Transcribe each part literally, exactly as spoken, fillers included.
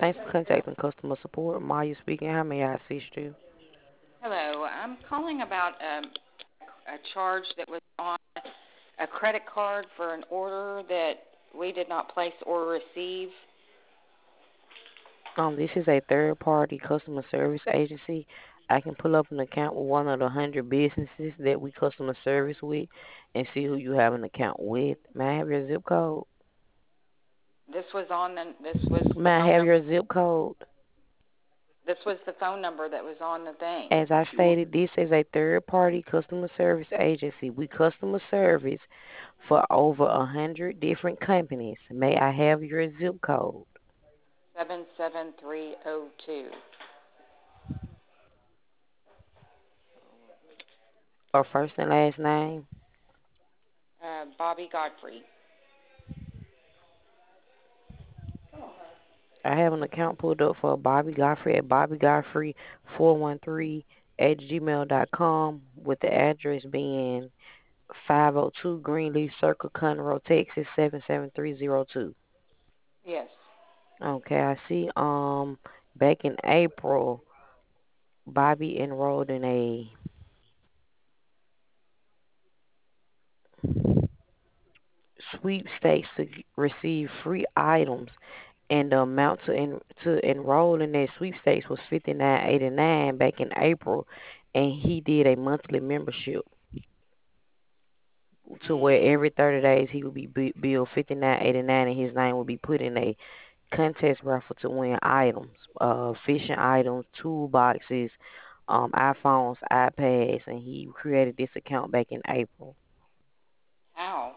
Thanks for contacting customer support. Maya speaking. How may I assist you? Hello. I'm calling about um, a charge that was on a credit card for an order that we did not place or receive. Um, this is a third-party customer service agency. I can pull up an account with one of the hundred businesses that we customer service with, and see who you have an account with. May I have your zip code? This was on the this was the May I phone have number. your zip code? This was the phone number that was on the thing. As I stated, this is a third-party customer service agency. We customer service for over a hundred different companies. May I have your zip code? Seven seven three zero two. Or first and last name? Uh, Bobby Godfrey. I have an account pulled up for Bobby Godfrey at Bobby Godfrey four one three at gmail dot com, with the address being five oh two Greenleaf Circle, Conroe, Texas seven seven three zero two. Yes. Okay, I see. Um, back in April, Bobby enrolled in a sweepstakes to receive free items, and the amount to en- to enroll in that sweepstakes was fifty nine eighty nine back in April, and he did a monthly membership to where Mm. every thirty days he would be bi- billed fifty nine eighty nine, and his name would be put in a contest raffle to win items, uh, fishing items, toolboxes, um, iPhones, iPads, and he created this account back in April. How?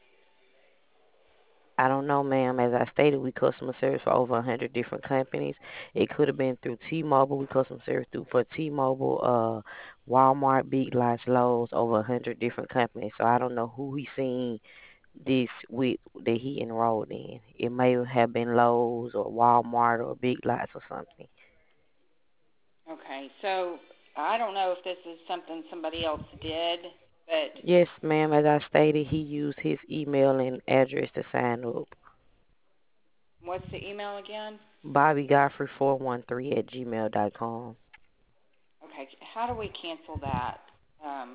I don't know, ma'am. As I stated, we customer service for over a hundred different companies. It could have been through T-Mobile. We customer service through for T-Mobile, uh, Walmart, Big Lots, Lowe's, over a hundred different companies. So I don't know who he seen this with that he enrolled in. It may have been Lowe's or Walmart or Big Lots or something. Okay. So I don't know if this is something somebody else did, but Yes, ma'am. As I stated, he used his email and address to sign up. what's the email again? Bobby Godfrey four one three at gmail dot com. Okay. How do we cancel that? Um,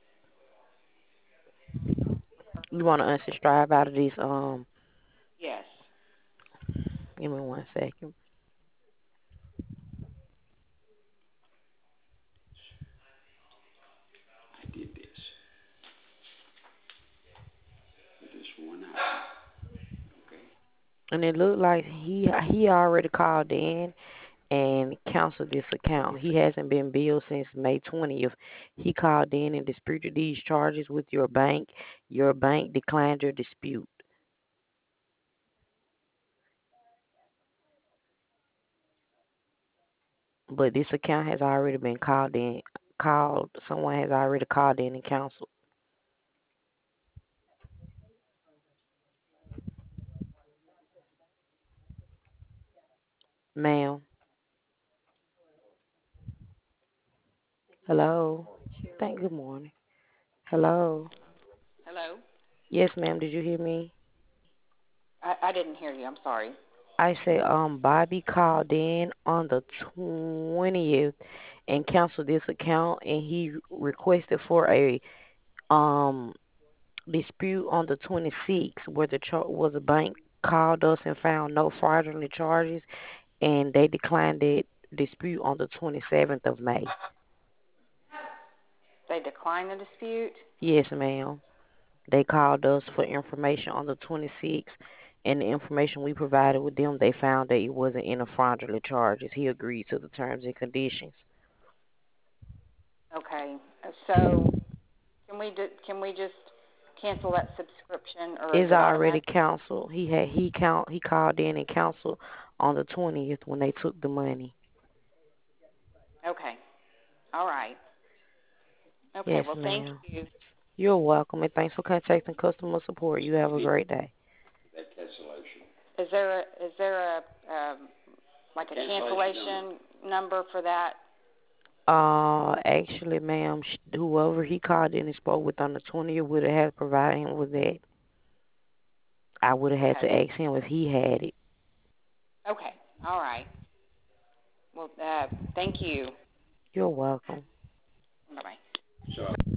You want to unsubscribe out of this? Um, yes. give me one second. I did this with this one item. Okay. And it looked like he he already called in and canceled this account. He hasn't been billed since May twentieth. He called in and disputed these charges with your bank. Your bank declined your dispute. But this account has already been called in. Called someone has already called in and canceled. Ma'am, hello. Thank. Good morning. Hello. Hello. Yes, ma'am. Did you hear me? I, I didn't hear you. I'm sorry. I said, um, Bobby called in on the twentieth and canceled this account, and he requested for a um dispute on the twenty-sixth, where the char- where the bank called us and found no fraudulent charges, and they declined that dispute on the twenty-seventh of May. They declined the dispute. Yes, ma'am. They called us for information on the twenty-sixth, and the information we provided with them, they found that it wasn't in the fraudulent charges. He agreed to the terms and conditions. Okay. uh, So can we do, can we just cancel that subscription, or is It's it already automatic? canceled. He had he count he called in and canceled on the twentieth when they took the money. Okay. All right. Okay. Yes, Well, thank ma'am. you. You're welcome, and thanks for contacting customer support. You have You a need great day. that cancellation. Is there a is there a um, like a Cancellation cancellation number for that? Uh, actually, ma'am, sh- whoever he called in and spoke with on the twentieth would have had to provide him with that. I would have had Okay. to ask him if he had it. Okay. All right. Well, uh, thank you. You're welcome. Bye bye. So